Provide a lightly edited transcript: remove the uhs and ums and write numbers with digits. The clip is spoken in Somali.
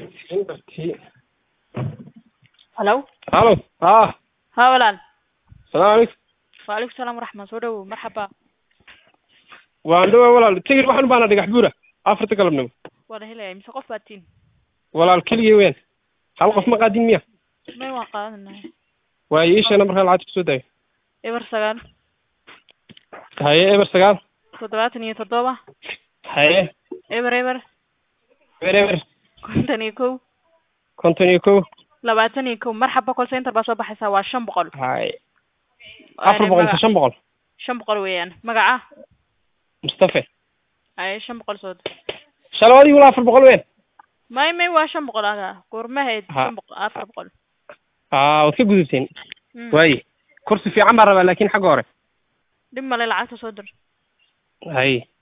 هلو الو ها walaal السلام عليكم. وعليكم السلام ورحمة soo dhawow marxaba waan dhawaay walaal tigir waxaan u baana dhagax buura afarta galabnimo waa la helaya mise qof baad tiin walaal keligay weyn hal qof ma qaadin miya may waan qaadanahay waayo iisha markaa lacagta kusoo daayo eber 9 haye eber 9 77 haye eber eber 51 51 21 marxaba call center baa soo baxaysa waa 500 haye 400 500 weeyaan magaca Mustafa ay 500 soo shalawadi wala 400 weyn may waa 500 aga goormaheed 400 waad ka gudubteen waaye kursi fiican baan rabaa laakiin xagga hore dib male lacagta soo dir haye